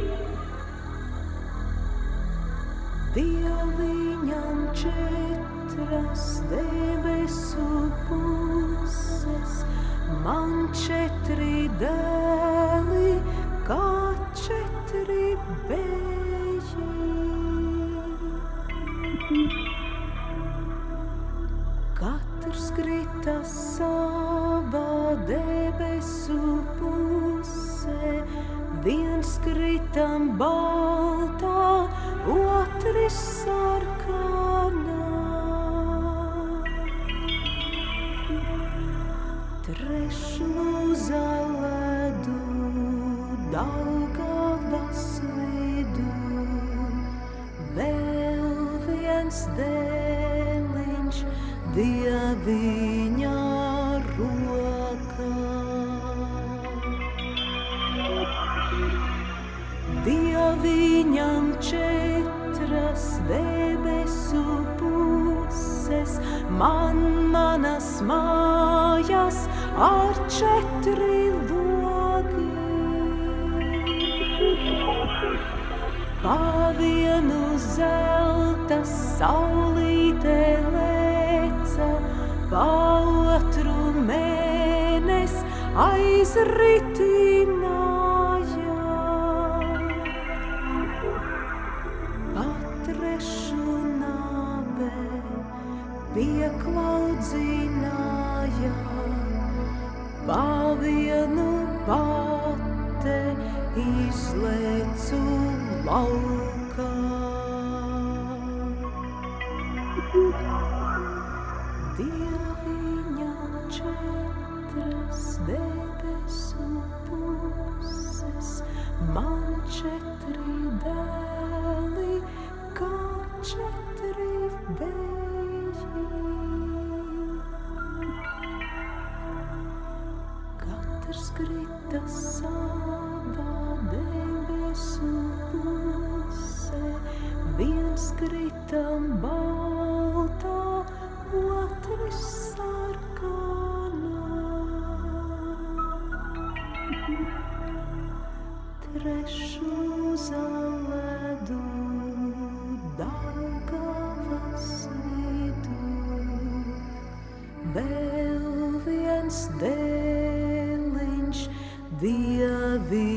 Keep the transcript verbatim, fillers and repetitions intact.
Dieviņam četras debesu puses, man četri dēli, kā četri vēji. Katrs krita savā debesu pusē, viens kritam baltā, otrs sarkanā. Trešlūza ledu, Daugavas vidū, vēl viens dēliņš Dieviņa rokā. Dieviņam četras debesu puses, man manas mājas ar četri logi. Pa vienu zelta saulīte leca, pa otru mēnes aizritināja. Pa trešu nāve pieklaudzināja, pa vienu pate izlecu laukā. Dieviņam četras debesu puses, man četri dēli, kā četri vēji. Katrs krita savā debesu pusē, viens kritam baltā, otrs sarkanā. Trešlūza ledu, Daugavas vidū, vēl viens dēliņš Dieviņa